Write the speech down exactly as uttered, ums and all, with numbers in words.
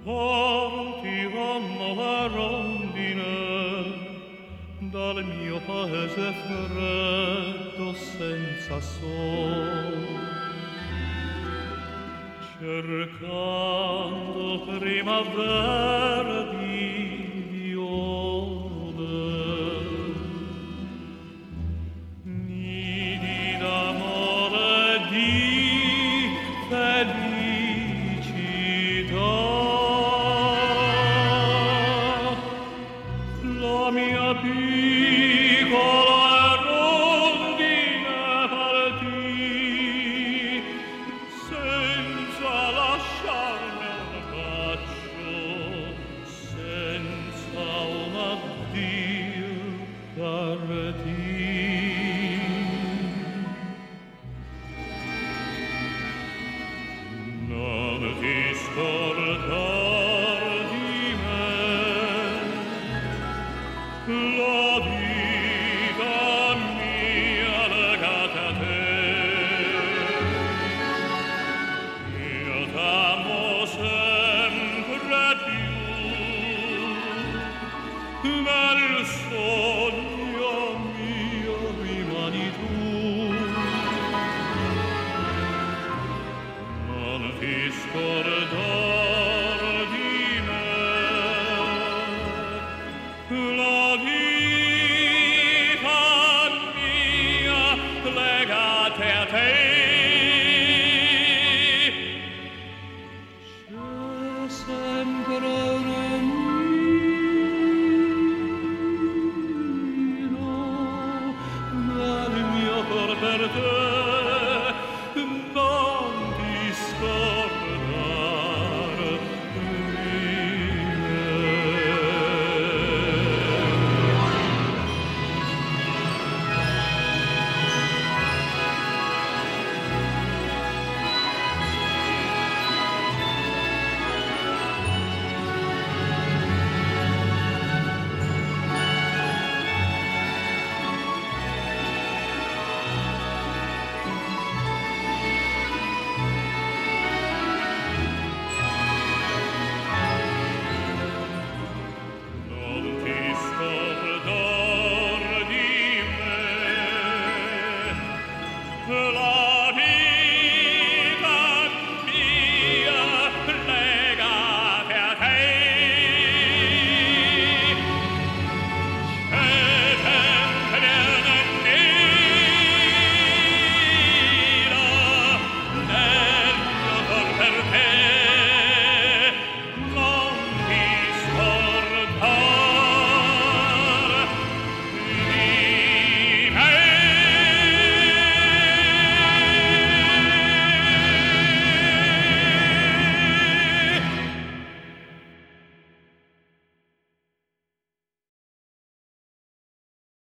Porti hanno la rondine dal mio paese freddo senza sol, cercando primavera di viole, nidi d'amore di felicità. La mia piccola rondine partì senza lasciarmi un bacio, senza un addio partì. Non ti scordar di me, la vita mia legata a te. Io t'amo sempre più, nel sogno mio rimani tu. Non ti scordar di me, la vita mia legate a te. C'è sempre un nino nel mio cor per te. Non ti scordar di me. Non ti scordar di me, la